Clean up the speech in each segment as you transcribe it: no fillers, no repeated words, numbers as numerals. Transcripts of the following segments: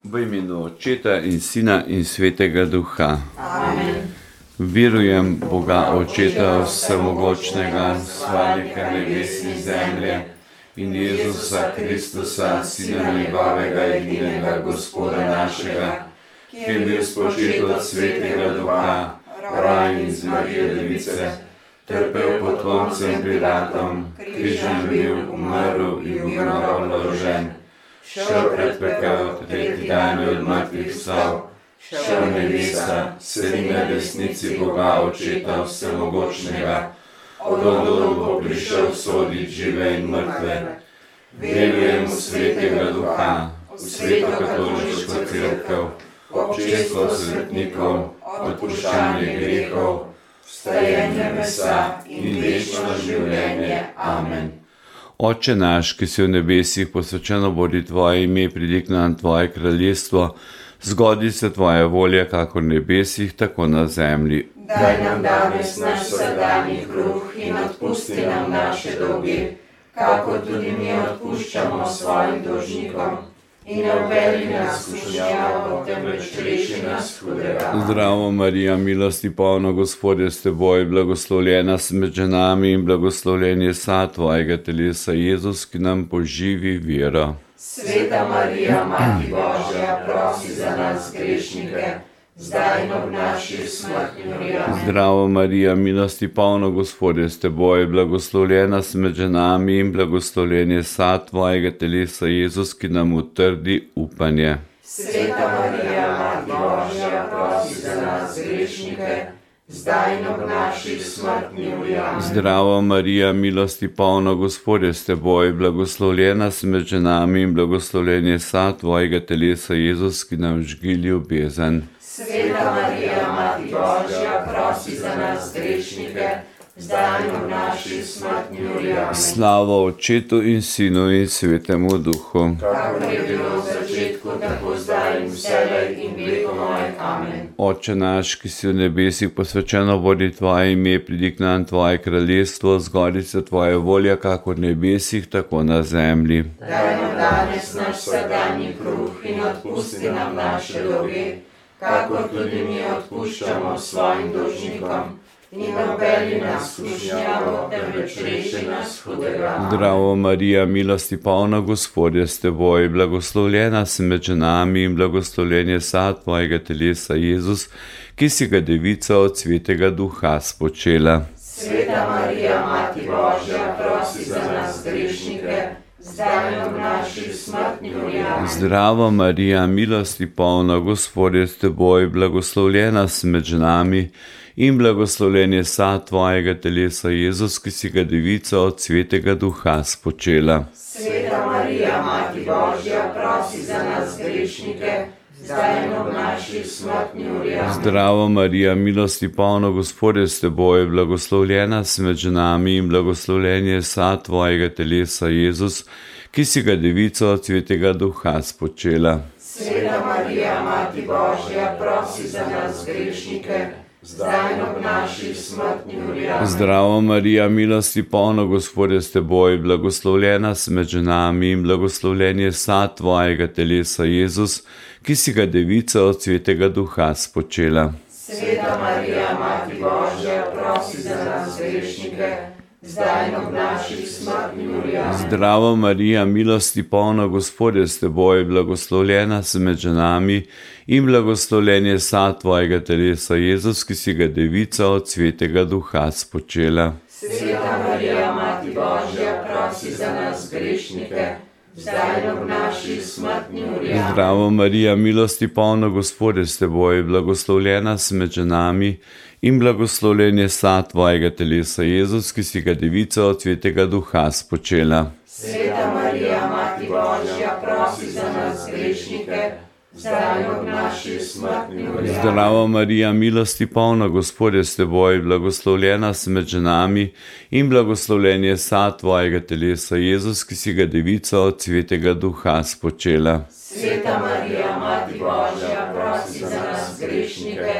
V imenu Očeta in Sina in Svetega Duha. Amen. Verujem Boga Očeta Vsemogočnega, Stvarnika nebes in zemlje, in Jezusa Kristusa, Sina njegovega edinega Gospoda našega, ki je bil spočet od Svetega Duha, rojen iz Marije Device, trpel pod Poncem Pilatom, križem bil, umrl in bil obložen. Šel pred pekel, tretji dan je od mrtvih vstal, šel v nebesa, sedi na desnici Boga Očeta Vsemogočnega, odonda bo prišel sodit žive in mrtve. Verujem v Svetega Duha, v Sveto katoliško cerkev, občestvo svetnikov, odpuščanje grehov, vstajenje mesa in večno življenje. Amen. Oče naš, ki si v nebesih, posvečeno bodi tvoje ime, pridi k nam tvoje kraljestvo, zgodi se tvoja volja, kakor v nebesih, tako na zemlji. Daj nam danes naš vsakdanji kruh in odpusti nam naše dolge, kakor tudi mi odpuščamo svojim dolžnikom. In ne uvedi nas v skušnjavo, temveč reši nas hudega. Zdravo Marija, milosti polna, Gospod je s teboj, blagoslovljena si med ženami in blagoslovljen je sad tvojega telesa, Jezus, ki nam poživi vero. Sveta Marija, Mati Božja, prosi za nas grešnike, zdaj in ob naši smrtni uri. Amen. Zdravo Marija, milosti polna, Gospod je s teboj, blagoslovljena si med ženami in blagoslovljen je sad tvojega telesa, Jezus, ki nam utrdi upanje. Sveta Marija, Mati Božja, prosi za nas grešnike, zdaj in ob naši smrtni uri. Amen. Zdravo Marija, milosti polna, Gospod je s teboj, blagoslovljena si med ženami in blagoslovljen je sad tvojega telesa, Jezus, ki nam žgi ljubezen. Sveta Marija, Mati Božja, prosi za nas grešnike, zdaj in ob naši smrtni uri. Amen. Slava Očetu in Sinu in Svetemu Duhu. Kakor je bilo v začetku, tako zdaj in vselej in vekomaj. Amen. Oče naš, ki si v nebesih, posvečeno bodi tvoje ime, pridi k nam tvoje kraljestvo, zgodi se tvoja volja, kakor v nebesih, tako na zemlji. Daj nam danes naš vsakdanji kruh in odpusti nam naše dolge, kakor tudi mi odpuščamo svojim dolžnikom. In ne uvedi nas v skušnjavo, temveč reši nas hudega. Zdravo Marija, milosti polna, Gospod je s teboj, blagoslovljena si med ženami in blagoslovljen je sad tvojega telesa, Jezus, ki si ga devica od Svetega Duha spočela. Sveta Marija, Mati Božja, prosi za nas grešnike, zdaj in ob naši smrtni uri. Amen. Zdravo Marija, milosti polna, Gospod je s teboj, blagoslovljena si med ženami in blagoslovljen je sad tvojega telesa, Jezus, ki si ga devica od Svetega Duha spočela. Sveta Marija, Mati Božja, prosi za nas grešnike, zdaj in ob naši smrtni uri. Amen. Zdravo Marija, milosti polna, Gospod je s teboj, blagoslovljena si med ženami in blagoslovljen je sad tvojega telesa, Jezus, ki si ga devica od Svetega Duha spočela. Sveta Marija, Mati Božja, prosi za nas grešnike, zdaj in ob naši smrtni uri. Amen. Zdravo Marija, milosti polna, Gospod je s teboj, blagoslovljena si med ženami in blagoslovljen je sad tvojega telesa, Jezus, ki si ga devica od Svetega Duha spočela. Sveta Marija, Mati Božja, prosi za nas grešnike, zdaj in ob naši smrtni uri. Amen. Zdravo Marija, milosti polna, Gospod je s teboj, blagoslovljena si med ženami in blagoslovljen je sad tvojega telesa, Jezus, ki si ga devica od Svetega Duha spočela. Sveta Marija, Mati Božja, prosi za nas grešnike, zdaj in ob naši smrtni uri. Amen. Zdravo Marija, milosti polna, Gospod je s teboj, blagoslovljena si med ženami in blagoslovljen je sad tvojega telesa, Jezus, ki si ga devica od Svetega Duha spočela. Sveta Marija, Mati Božja, prosi za nas grešnike, zdaj in ob naši smrtni uri. Amen. Zdravo Marija, milosti polna, Gospod je s teboj, blagoslovljena si med ženami in blagoslovljen je sad tvojega telesa, Jezus, ki si ga devica od Svetega Duha spočela. Sveta Marija, Mati Božja, prosi za nas grešnike,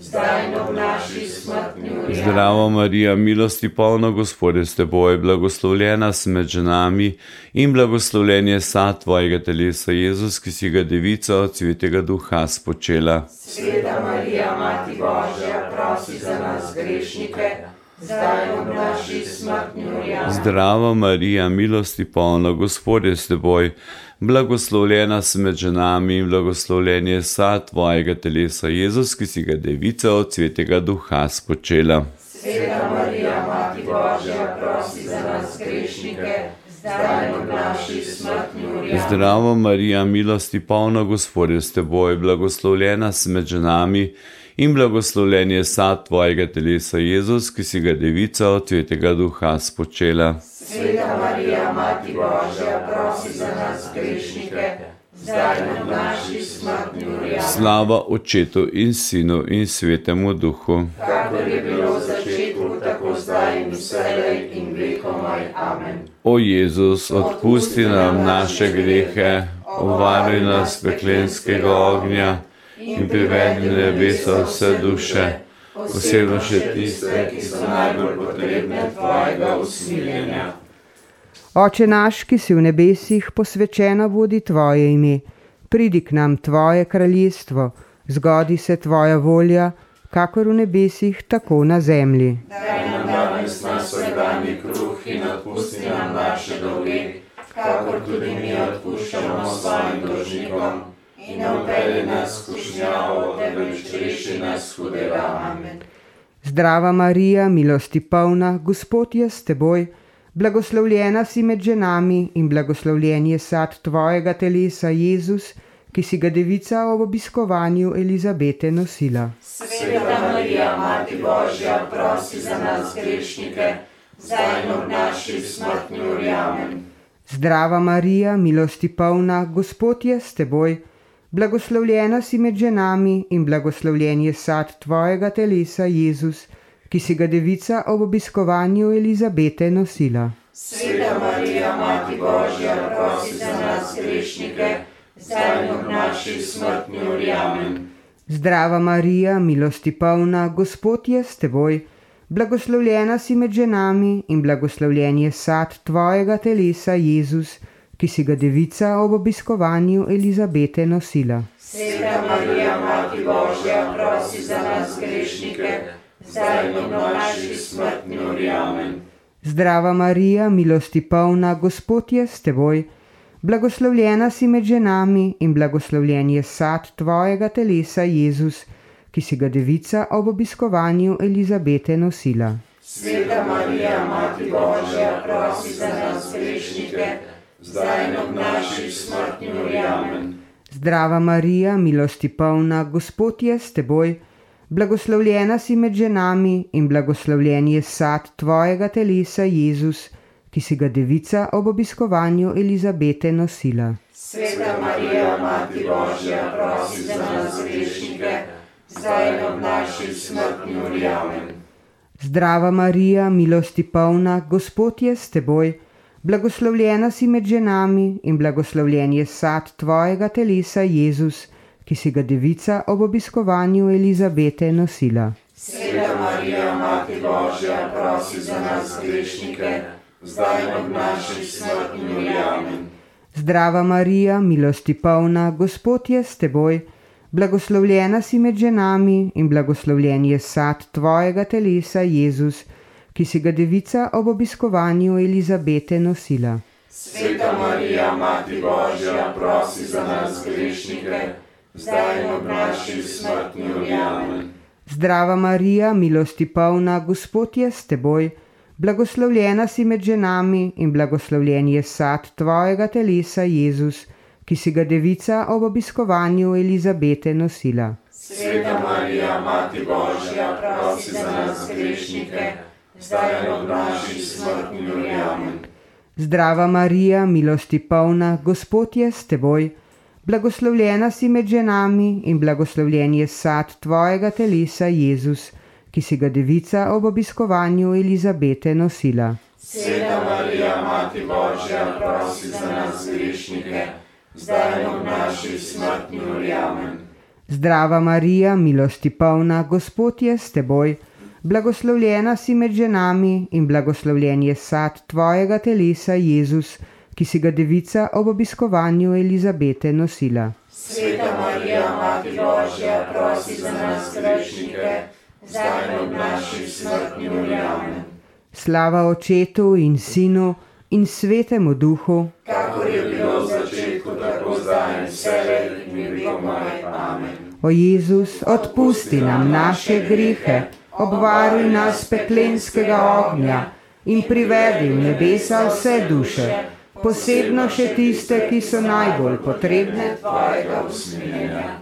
zdaj in ob naši smrtni uri. Zdravo Marija, milosti polna, Gospod je s teboj, blagoslovljena si med ženami in blagoslovljen je sad tvojega telesa, Jezus, ki si ga devica od Svetega Duha spočela. Sveta Marija, Mati Božja, prosi za nas grešnike, zdaj in ob naši smrtni uri. Zdrava Marija, milosti polna, Gospod je s teboj, blagoslovljena si med ženami in blagoslovljen je sad tvojega telesa, Jezus, ki si ga devica od Svetega Duha spočela. Sveta Marija, Mati Božja, prosi za nas grešnike, zdaj in ob naši smrtni uri. Zdrava Marija, milosti polna, Gospod je s teboj, blagoslovljena si med ženami in blagoslovljen je sad tvojega telesa, Jezus, ki si ga devica od Svetega Duha spočela. Sveta Marija, Mati Božja, prosi za nas grešnike, zdaj in ob naši smrtni uri. Slava Otčetu in Sinu in Svetemu Duhu. Kakor je bilo v začetku, tako zdaj in vselej in vekomaj. Amen. O Jezus, odpusti nam naše grehe, obvaruj nas peklenskega ognja in privedi v nebesa vse duše, posebno še tiste, ki so najbolj potrebne tvojega usmiljenja. Oče naš, ki si v nebesih, posvečeno bodi tvoje ime. Pridi k nam tvoje kraljestvo, zgodi se tvoja volja, kakor v nebesih, tako na zemlji. Daj nam danes naš vsakdanji kruh in odpusti nam naše dolge, kakor tudi mi odpuščamo svojim dolžnikom. In ne vpelji nas v skušnjavo, temveč reši nas hudega. Amen. Zdrava Marija, milosti polna, Gospod je s teboj, blagoslovljena si med ženami in blagoslovljen je sad tvojega telesa, Jezus, ki si ga devica ob obiskovanju Elizabete nosila. Sveta Marija, Mati Božja, prosi za nas grešnike, zdaj in ob naši smrtni uri. Amen. Zdrava Marija, milosti polna, Gospod je s teboj, blagoslovljena si med ženami in blagoslovljen je sad tvojega telesa, Jezus, ki si ga devica ob obiskovanju Elizabete nosila. Sveta Marija, Mati Božja, prosi za nas grešnike, zdaj in ob naši smrtni uri. Amen. Zdrava Marija, milosti polna, Gospod je s teboj, blagoslovljena si med ženami in blagoslovljen je sad tvojega telesa, Jezus, ki si ga devica ob obiskovanju Elizabete nosila. Sveta Marija, Mati Božja, prosi za nas grešnike, zdaj in ob naši smrtni uri. Amen. Zdrava Marija, milosti polna, Gospod je s teboj, blagoslovljena si med ženami in blagoslovljen je sad tvojega telesa, Jezus, ki si ga devica ob obiskovanju Elizabete nosila. Sveta Marija, Mati Božja, prosi za nas grešnike, zdaj in ob naši smrtni uri. Amen. Zdrava Marija, milosti polna, Gospod je s teboj, blagoslovljena si med ženami in blagoslovljen je sad tvojega telesa, Jezus, ki si ga devica ob obiskovanju Elizabete nosila. Sveta Marija, Mati Božja, prosi za nas grešnike, zdaj in ob naši smrtni uri. Amen. Zdrava Marija, milosti polna, Gospod je s teboj, blagoslovljena si med ženami in blagoslovljen je sad tvojega telesa, Jezus, ki si ga devica ob obiskovanju Elizabete nosila. Sveta Marija, Mati Božja, prosi za nas grešnike, zdaj in ob naši smrtni uri. Amen. Zdrava Marija, milosti polna, Gospod je s teboj, blagoslovljena si med ženami in blagoslovljen je sad tvojega telesa, Jezus, ki si ga devica ob obiskovanju Elizabete nosila. Sveta Marija, Mati Božja, prosi za nas grešnike, zdaj in ob naši smrtni uri. Amen. Zdrava Marija, milosti polna, Gospod je s teboj, blagoslovljena si med ženami in blagoslovljen je sad tvojega telesa, Jezus, ki si ga devica ob obiskovanju Elizabete nosila. Sveta Marija, Mati Božja, prosi za nas grešnike, zdaj in ob naši smrtni uri. Amen. Zdrava Marija, milosti polna, Gospod je s teboj, blagoslovljena si med ženami in blagoslovljen je sad tvojega telesa, Jezus, ki si ga devica ob obiskovanju Elizabete nosila. Sveta Marija, Mati Božja, prosi za nas grešnike, zdaj in ob naši smrtni uri. Amen. Zdrava Marija, milosti polna, Gospod je s teboj. Blagoslovljena si med ženami in blagoslovljen je sad tvojega telesa, Jezus, ki si ga devica ob obiskovanju Elizabete nosila. Sveta Marija, Mati Božja, prosi za nas grešnike, zdaj in ob naši smrtni uri. Amen. Slava Očetu in Sinu in Svetemu Duhu, Kakor je bilo v začetku, tako zdaj in vselej in vekomaj. Amen. O Jezus, odpusti nam naše grehe, obvaruj nas peklenskega ognja in privedi v nebesa vse duše, posebno še tiste, ki so najbolj potrebne tvojega usmiljenja.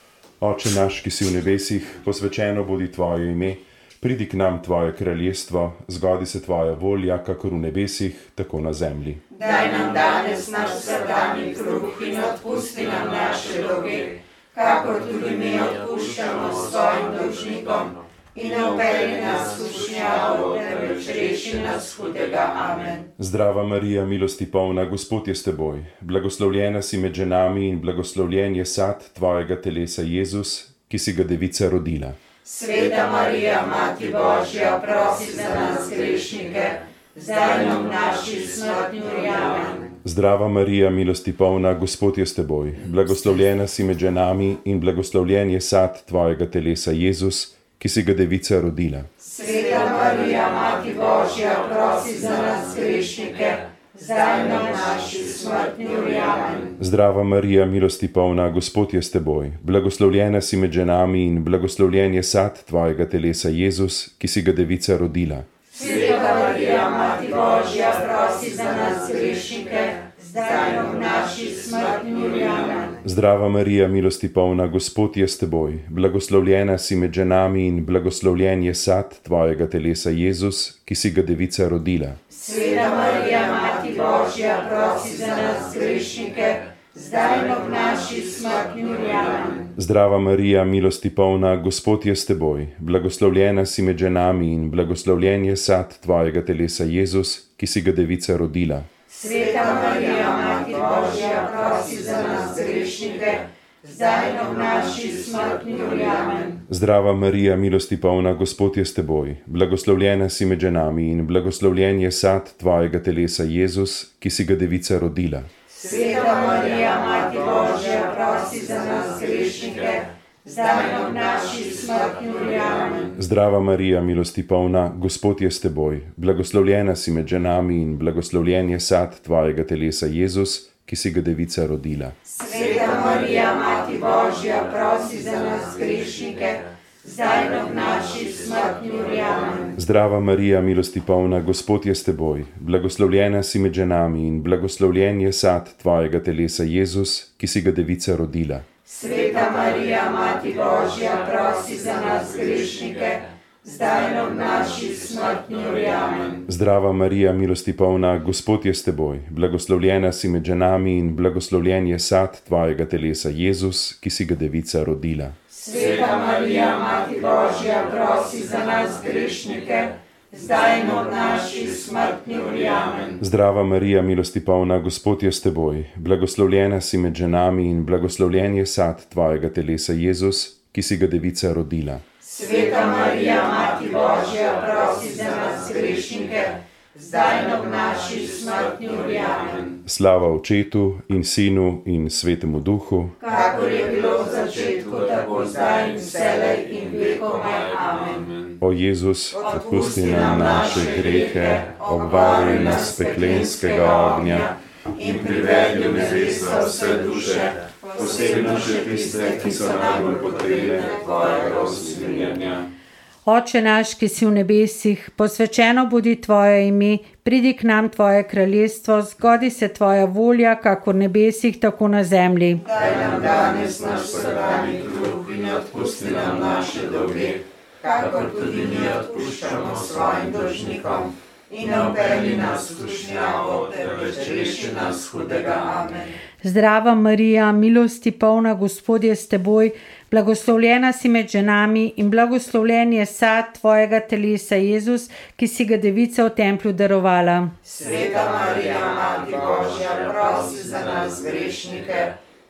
Oče naš, ki si v nebesih, posvečeno bodi tvoje ime, pridi k nam tvoje kraljestvo, zgodi se tvoja volja, kakor v nebesih, tako na zemlji. Daj nam danes naš vsakdanji kruh in odpusti nam naše dolge, kakor tudi mi odpuščamo svojim dolžnikom. In ne vpelji nas v skušnjavo, temveč reši nas hudega. Amen. Zdrava Marija, milosti polna, Gospod je s teboj. Blagoslovljena si med ženami in blagoslovljen je sad tvojega telesa, Jezus, ki si ga devica rodila. Sveta Marija, Mati Božja, prosi za nas grešnike, zdaj in ob naši smrtni uri. Amen. Zdrava Marija, milosti polna, Gospod je s teboj. Blagoslovljena si med ženami in blagoslovljen je sad tvojega telesa, Jezus, ki si ga devica rodila. Sveta Marija, Mati Božja, prosi za nas grešnike, zdaj in ob naši smrtni uri. Amen. Zdrava Marija, milosti polna, Gospod je s teboj. Blagoslovljena si med ženami in blagoslovljen je sad tvojega telesa, Jezus, ki si ga devica rodila. Sveta Marija, Mati Božja, prosi za nas grešnike, zdaj in ob naši smrtni uri. Amen. Zdrava Marija, milosti polna, Gospod je s teboj. Blagoslovljena si med ženami in blagoslovljen je sad tvojega telesa, Jezus, ki si ga devica rodila. Sveta Marija, Mati Božja, prosi za nas grešnike, zdaj in ob naši smrtni uri. Amen. Zdrava Marija, milosti polna, Gospod je s teboj. Blagoslovljena si med ženami in blagoslovljen je sad tvojega telesa, Jezus, ki si ga devica rodila. Sveta Marija, Mati Božja, prosi za nas grešnike, zdaj in ob naši smrtni uri. Amen. Zdrava Marija, milosti polna, Gospod je s teboj. Blagoslovljena si med ženami in blagoslovljen je sad tvojega telesa, Jezus, ki si ga devica rodila. Sveta Marija, Mati Božja, prosi za nas grešnike, zdaj in ob naši smrtni uri. Amen. Zdrava Marija, milosti polna, Gospod je s teboj. Blagoslovljena si med ženami in blagoslovljen je sad tvojega telesa, Jezus, ki si ga devica rodila. Sveta Marija, Mati Božja, prosi za nas grešnike, zdaj in ob naši smrtni uri. Amen. Zdrava Marija, milosti polna, Gospod je s teboj. Blagoslovljena si med ženami in blagoslovljen je sad tvojega telesa, Jezus, ki si ga devica rodila. Sveta Marija, Mati Božja, prosi za nas grešnike, zdaj in ob naši smrtni uri. Amen. Zdrava Marija, milosti polna, Gospod je s teboj. Blagoslovljena si med ženami in blagoslovljen je sad tvojega telesa, Jezus, ki si ga devica rodila. Sveta Marija, Mati Božja, prosi za nas grešnike, zdaj in ob naši smrtni uri. Amen. Zdrava Marija, milosti polna, Gospod je s teboj. Blagoslovljena si med ženami in blagoslovljen je sad tvojega telesa, Jezus, ki si ga devica rodila. Sveta Marija, Mati Božja, prosi za nas grešnike, zdaj in ob naši smrtni uri. Amen. Slava Očetu in Sinu in Svetemu Duhu, kakor je bilo v začetku, tako zdaj in vselej in vekomaj. Amen. O Jezus, odpusti nam naše grehe, obvaruj nas peklenskega ognja in privedi v nebesa vse duše, posebno še tiste, ki so najbolj potrebne tvojega usmiljenja. Oče naš, ki si v nebesih, posvečeno bodi tvoje ime, pridi k nam tvoje kraljestvo, zgodi se tvoja volja, kakor v nebesih, tako na zemlji. Daj nam danes naš vsakdanji kruh in odpusti nam naše dolge, kakor tudi mi odpuščamo svojim dolžnikom. In ne vpelji nas v skušnjavo, temveč reši nas hudega. Amen. Zdrava Marija, milosti polna, Gospod je s teboj, blagoslovljena si med ženami in blagoslovljen je sad tvojega telesa, Jezus, ki si ga devica v templju darovala. Sveta Marija, Mati Božja, prosi za nas grešnike,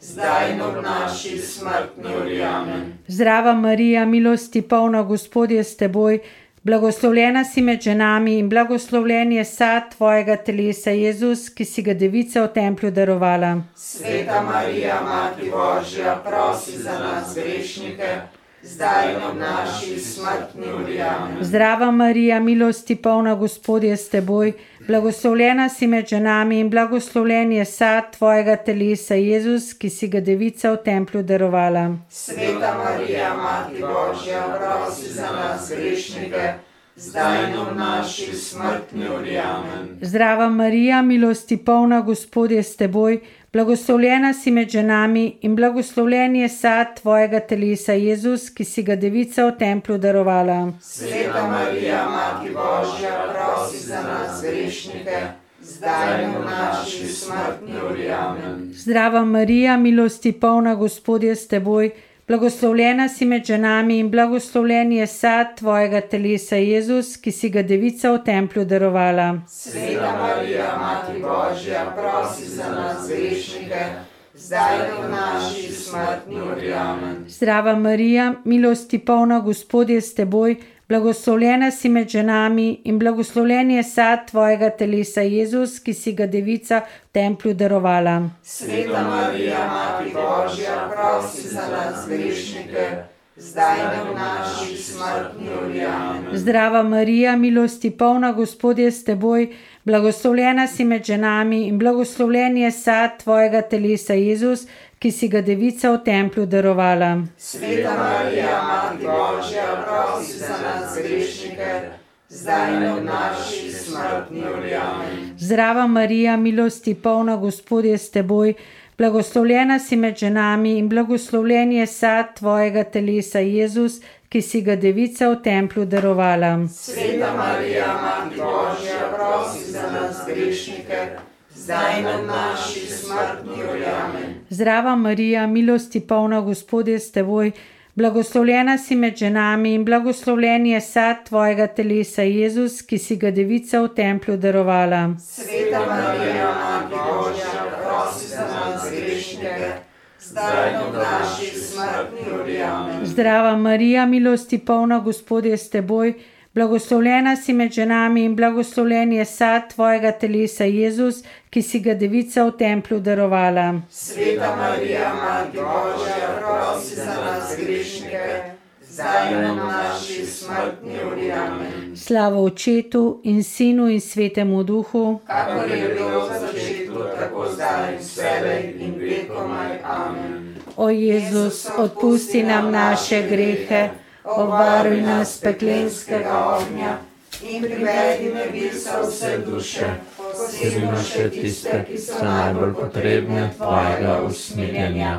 zdaj in ob naši smrtni uri. Amen. Zdrava Marija, milosti polna, Gospod je s teboj, blagoslovljena si med ženami in blagoslovljen je sad tvojega telesa, Jezus, ki si ga devica v templju darovala. Sveta Marija, Mati Božja, prosi za nas grešnike, zdaj in ob naši smrtni uri. Amen. Zdrava Marija, milosti polna, Gospod je s teboj, blagoslovljena si med ženami in blagoslovljen je sad tvojega telesa, Jezus, ki si ga devica v templju darovala. Sveta Marija, Mati Božja, prosi za nas grešnike, zdaj in ob naši smrtni uri. Amen. Zdrava Marija, milosti polna, Gospod je s teboj, blagoslovljena si med ženami in blagoslovljen je sad tvojega telesa, Jezus, ki si ga devica v templju darovala. Sveta Marija, Mati Božja, prosi za nas grešnike, zdaj in ob naši smrtni uri. Amen. Zdrava Marija, milosti polna, Gospod je s teboj, blagoslovljena si med ženami in blagoslovljen je sad tvojega telesa, Jezus, ki si ga devica v templju darovala. Sveta Marija, Mati Božja, prosi za nas grešnike, zdaj in ob naši smrtni uri. Amen. Zdrava Marija, milosti polna, Gospod je s teboj, blagoslovljena si med ženami in blagoslovljen je sad tvojega telesa, Jezus, ki si ga devica v templju darovala. Sveta Marija, Mati Božja, prosi za nas grešnike, zdaj in ob naši smrtni uri. Amen. Zdrava Marija, milosti polna, Gospod je s teboj, blagoslovljena si med ženami in blagoslovljen je sad tvojega telesa, Jezus, ki si ga devica v templju darovala. Sveta Marija, Mati Božja, prosi za nas grešnike, zdaj in ob naši smrtni uri. Amen. Zdrava Marija, milosti polna, Gospod je s teboj, blagoslovljena si med ženami in blagoslovljen je sad tvojega telesa, Jezus, ki si ga devica v templju darovala. Sveta Marija, Mati Božja, prosi za nas grešnike, zdaj in ob naši smrtni uri. Amen. Zdrava Marija, milosti polna, Gospod je s teboj, blagoslovljena si med ženami in blagoslovljen je sad tvojega telesa, Jezus, ki si ga devica v templju darovala. Sveta Marija, Mati Božja, prosi za nas grešnike, zdaj in ob naši smrtni uri. Amen. Zdrava Marija, milosti polna, Gospod je s teboj, blagoslovljena si med ženami in blagoslovljen je sad tvojega telesa, Jezus, ki si ga devica v templju darovala. Sveta Marija, Mati Božja, prosi za nas grešnike, zdaj in ob naši smrtni uri. Amen. Slava Očetu in Sinu in Svetemu Duhu, Kakor je bilo v začetku, tako zdaj in vselej in vekomaj. Amen. o Jezus, odpusti nam naše grehe, obvaruj nas peklenskega ognja in privedi nebesa vse duše, posebno še tiste, ki so najbolj potrebne tvojega usmiljenja.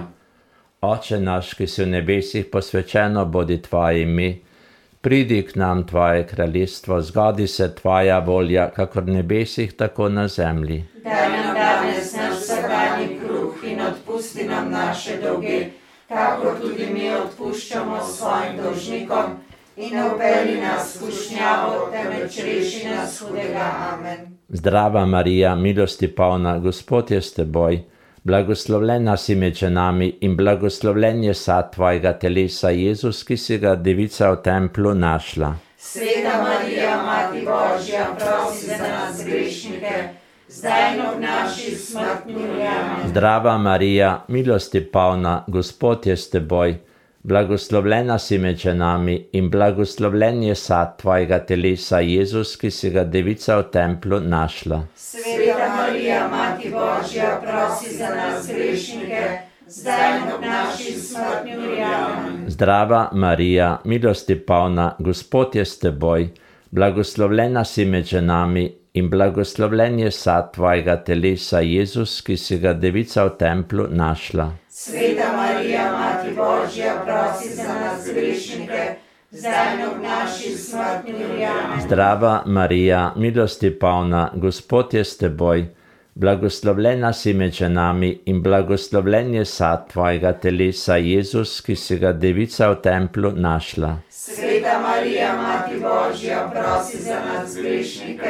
Oče naš, ki si v nebesih, posvečeno bodi tvoje ime, pridi k nam tvoje kraljestvo, zgodi se tvoja volja, kakor v nebesih, tako na zemlji. Daj nam danes naš vsakdanji kruh in odpusti nam naše dolge, kakor tudi mi odpuščamo svojim dolžnikom, in ne vpelji nas v skušnjavo, temveč reši nas hudega. Amen. Zdrava Marija, milosti polna, Gospod je s teboj, blagoslovljena si med ženami in blagoslovljen je sad tvojega telesa, Jezus, ki si ga devica v templju našla. Sveta Marija, Mati Božja, prosi za nas grešnike, zdaj in ob naši smrtni uri. Amen. Zdrava Marija, milosti polna, Gospod je s teboj, blagoslovljena si med ženami in blagoslovljen je sad tvojega telesa, Jezus, ki si ga devica v templju našla. Sveta Marija, Mati Božja, prosi za nas grešnike, zdaj in ob naši smrtni uri. Amen. Zdrava Marija, milosti polna, Gospod je s teboj, blagoslovljena si med ženami in blagoslovljen je sad tvojega telesa, Jezus, ki si ga devica v templju našla. Sveta Marija, Mati Božja, prosi za nas grešnike, zdaj in ob naši smrtni uri. Amen. Zdrava Marija, milosti polna, Gospod je s teboj, blagoslovljena si med ženami in blagoslovljen je sad tvojega telesa, Jezus, ki si ga devica v templju našla. Sveta Marija, Mati Božja, prosi za nas grešnike,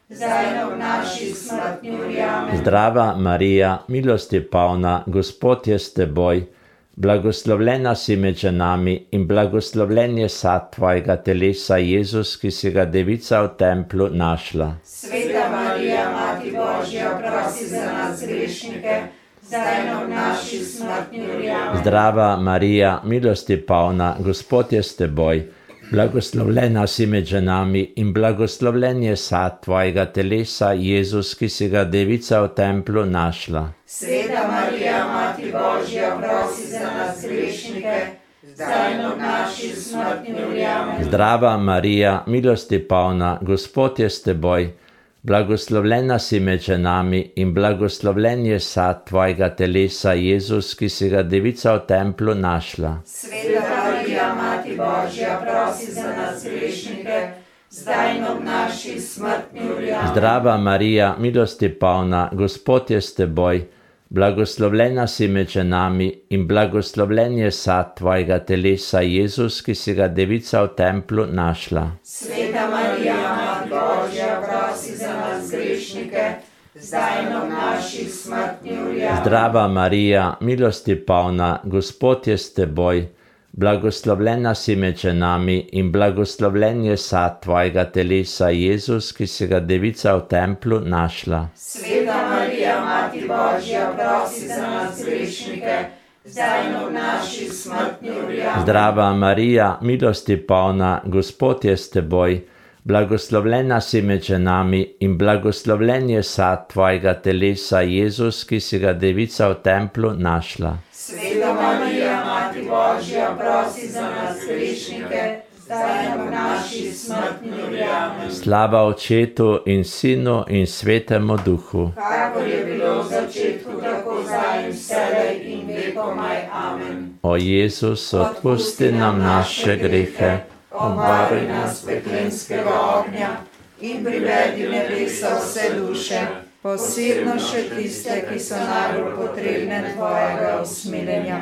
zdaj in ob naši smrtni uri. Amen. Zdrava Marija, milosti polna, Gospod je s teboj, blagoslovljena si med ženami in blagoslovljen je sad tvojega telesa, Jezus, ki si ga devica v templu našla. Sveta Marija, Mati Božja, prosi za nas grešnike, zdaj in ob naši smrtni uri. Amen. Zdrava Marija, milosti polna, Gospod je s teboj, blagoslovljena si med ženami in blagoslovljen je sad tvojega telesa, Jezus, ki si ga devica v templu našla. Sveta Marija, Mati Božja, prosi za nas grešnike, zdaj in ob naši smrtni uri. Amen. Zdrava Marija, milosti polna, Gospod je s teboj, blagoslovljena si med ženami in blagoslovljen je sad tvojega telesa, Jezus, ki si ga devica v templu našla. Sveta Marija, Mati Božja, prosi za nas grešnike, zdaj in ob naši smrtni uri. Amen. Zdrava Marija, milosti polna, Gospod je s teboj, blagoslovljena si med ženami in blagoslovljen je sad tvojega telesa, Jezus, ki si ga devica v templu našla. Sveta Marija, Mati Božja, prosi za nas grešnike, zdaj in ob naši smrtni uri. Amen. Zdrava Marija, milosti polna, Gospod je s teboj, blagoslovljena si med ženami in blagoslovljen je sad tvojega telesa, Jezus, ki si ga devica v templu našla. Sveta Marija, Mati Božja, prosi za nas grešnike, zdaj in ob naši smrtni uri. Amen. Zdrava Marija, milosti polna, Gospod je s teboj, blagoslovljena si med ženami in blagoslovljen je sad tvojega telesa, Jezus, ki si ga devica v templu našla. Sveta Marija, Mati Božja, prosi za nas grešnike, zdaj in ob naši smrtni uri. Amen. Slava Očetu in Sinu in Svetemu Duhu. Kakor je bilo v začetku, tako zdaj in vselej in vekomaj. Amen. O Jezus, odpusti nam naše grehe, Obvaruj nas peklenskega ognja in privedi v nebesa vse duše, posebno še tiste, ki so najbolj potrebne tvojega usmiljenja.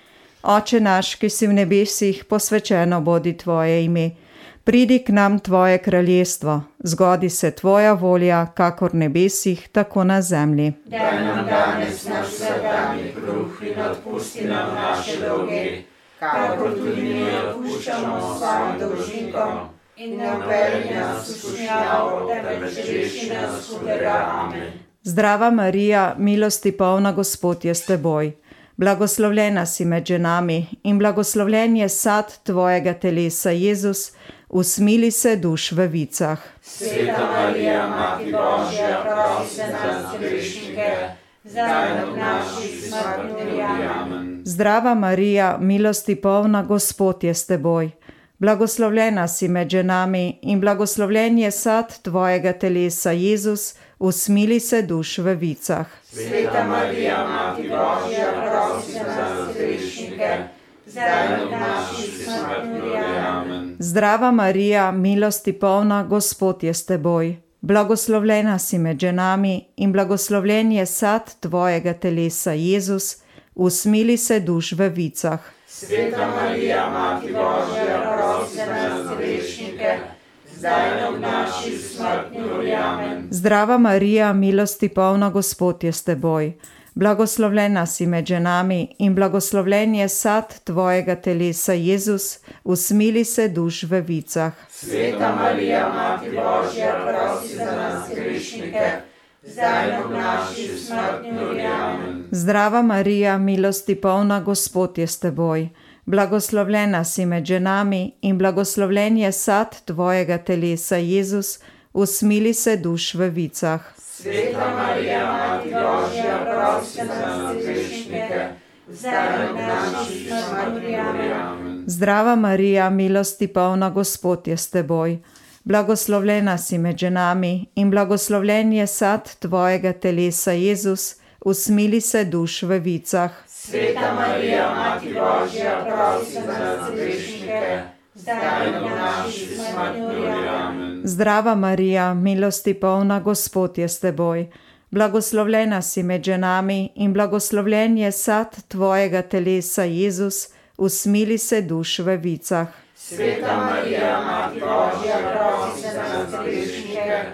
Oče naš, ki si v nebesih, posvečeno bodi tvoje ime. Pridi k nam tvoje kraljestvo, zgodi se tvoja volja, kakor v nebesih, tako na zemlji. Daj nam danes naš vsakdanji kruh in odpusti nam naše dolge, kakor tudi mi odpuščamo svojim dolžnikom, in ne vpelji nas v skušnjavo, temveč reši nas hudega. Amen. Zdrava Marija, milosti polna, Gospod je s teboj. Blagoslovljena si med ženami in blagoslovljen je sad tvojega telesa, Jezus, usmili se duš v vicah. Sveta Marija, Mati Božja, prosi za nas grešnike, zdaj in ob naši smrtni uri. Amen. Zdrava Marija, milosti polna, Gospod je s teboj. Blagoslovljena si med ženami in blagoslovljen je sad tvojega telesa, Jezus, usmili se duš v vicah. Sveta Marija, Mati Božja, prosi za nas grešnike, zdaj in ob naši smrtni uri. Amen. Zdrava Marija, milosti polna, Gospod je s teboj. Blagoslovljena si med ženami in blagoslovljen je sad tvojega telesa, Jezus, usmili se duš v vicah. Sveta Marija, Mati Božja, prosi za nas grešnike, zdaj in ob naši smrtni uri. Amen. Zdrava Marija, milosti polna, Gospod je s teboj. Blagoslovljena si med ženami in blagoslovljen je sad tvojega telesa, Jezus, usmili se duš v vicah. Sveta Marija, Mati Božja, prosi za nas grešnike, zdaj in ob naši smrtni uri. Amen. Zdrava Marija, milosti polna, Gospod je s teboj. Blagoslovljena si med ženami in blagoslovljen je sad tvojega telesa, Jezus, usmili se duš v vicah. Sveta Marija, Mati Božja, prosi za nas grešnike, zdaj in ob naši smrtni uri. Amen. Zdrava Marija, milosti polna, Gospod je s teboj. Blagoslovljena si med ženami in blagoslovljen je sad tvojega telesa, Jezus, usmili se duš v vicah. Sveta Marija, Mati Božja, prosi za nas grešnike, zdaj in ob naši smrtni uri. Amen. Zdrava Marija, milosti polna, Gospod je s teboj. Blagoslovljena si med ženami in blagoslovljen je sad tvojega telesa, Jezus, usmili se duš v vicah. Sveta Marija, Mati Božja, prosi za nas grešnike,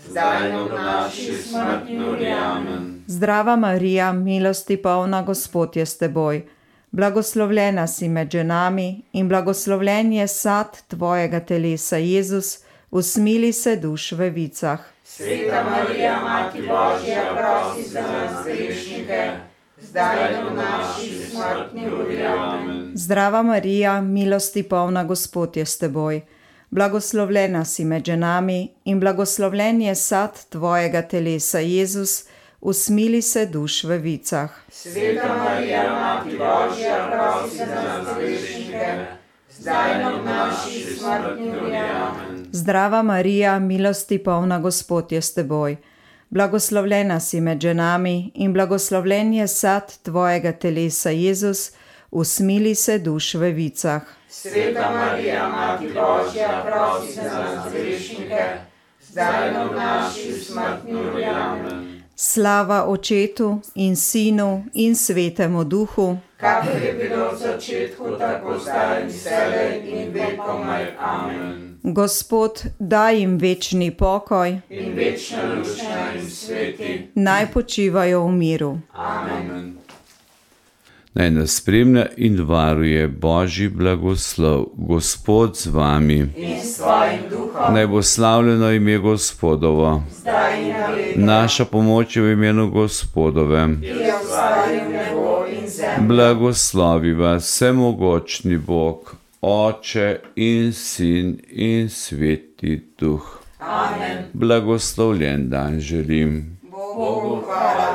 zdaj in v naši smrtni uri. Amen. Zdrava Marija, milosti polna, Gospod je s teboj. Blagoslovljena si med ženami in blagoslovljen je sad tvojega telesa, Jezus, usmili se duš v vicah. Sveta Marija, Mati Božja, prosi za nas grešnike, zdaj in v naši smrtni uri. Amen. Zdrava Marija, milosti polna, Gospod je s teboj. Blagoslovljena si med ženami in blagoslovljen je sad tvojega telesa, Jezus, usmili se duš v vicah. Sveta Marija, Mati Božja, prosi za nas grešnike, zdaj in v naši smrtni uri. Amen. Zdrava Marija, milosti polna, Gospod je s teboj. Blagoslovljena si med ženami in blagoslovljen je sad tvojega telesa, Jezus, usmili se duš v vicah. Sveta Marija, Mati Božja, prosi za nas grešnike, zdaj in v naši smrtni uri. Amen. Slava Očetu in Sinu in Svetemu Duhu, kakor je bilo v začetku, tako zdaj in vselej in vekomaj. Amen. Gospod, daj jim večni pokoj, In večna lučna in sveti. naj počivajo v miru. Amen. Naj nas spremlja in varuje Božji blagoslov, Gospod z vami. In s tvojim duhom, Naj bo slavljeno ime Gospodovo. zdaj in na veliko, Naša pomoč je v imenu Gospodovem. ki je ustvaril nebo in zemljo. Blagoslovi vas vsemogočni Bog, Oče in Sin in Sveti Duh. Amen. Blagoslovljen dan želim. Bogu hvala.